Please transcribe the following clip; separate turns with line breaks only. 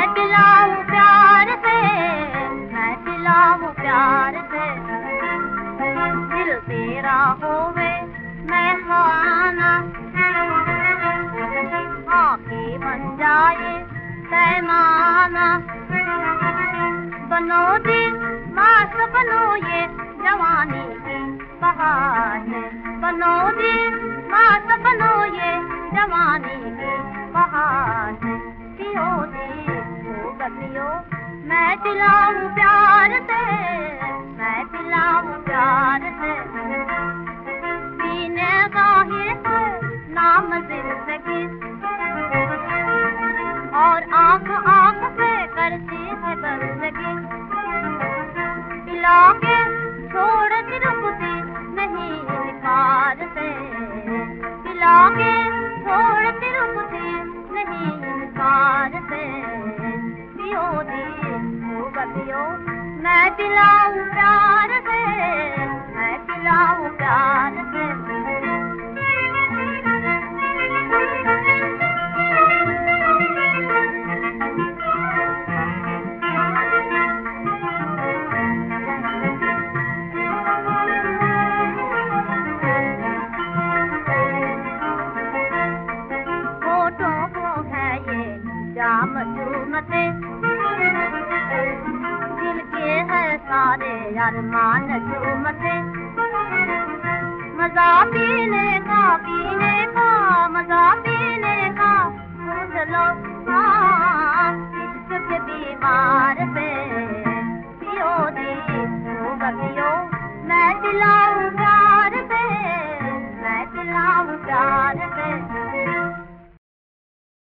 पिलाऊं प्यार से, मैं पिलाऊं प्यार से। दिल तेरा होवे मैं खाना, आँखें बन जाए पैमाना। बनो दी मास बनो ये जवानी की बहार है, बनो दी मास बनो ये जवानी की बहार है। पियो दी पियो मैं पिलाऊं प्यार से, मैं पिलाऊं प्यार से। पीने गाहे है नाम जिंदगी, और आँख आँख से करती है बंदगी। पिला के छोड़ के रुकती नहीं इनकार से, पिला के छोड़ के रुकती नहीं इनकार से। पियो दी पियो मैं पिलाऊं प्यार से, मैं पिलाऊं प्यार से। जाम झूमते दिल के है सारे अरमान झूमते। मजा पीने का मजा पीने का, पूछ लो हाँ इश्क के बीमार से।